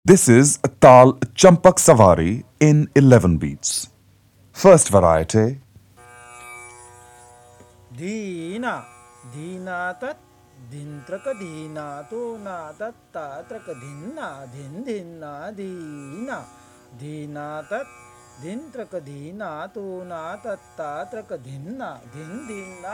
This is Tal Champak Savari in 11 beats. First variety. Dhina धीनातत् धिन्त्रक Dhina तो ना तत्तात्रक धिन्ना धिन धिन्ना धीना धीनातत् धिन्त्रक धीना तो ना तत्तात्रक धिन्ना धिन धिन्ना.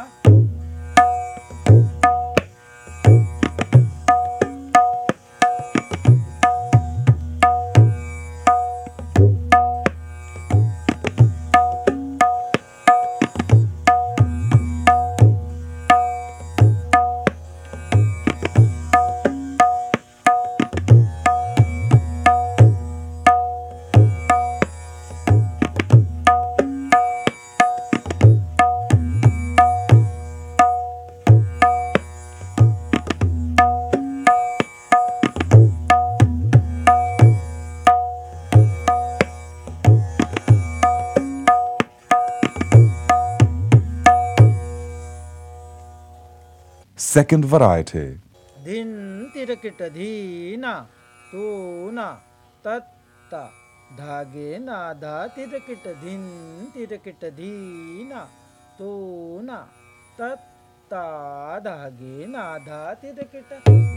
Second variety. धिन तिरकिट धीना तो ना तत्ता धागे ना धा तिरकिट धिन तिरकिट धीना तो ना तत्ता धागे ना धा तिरकिट.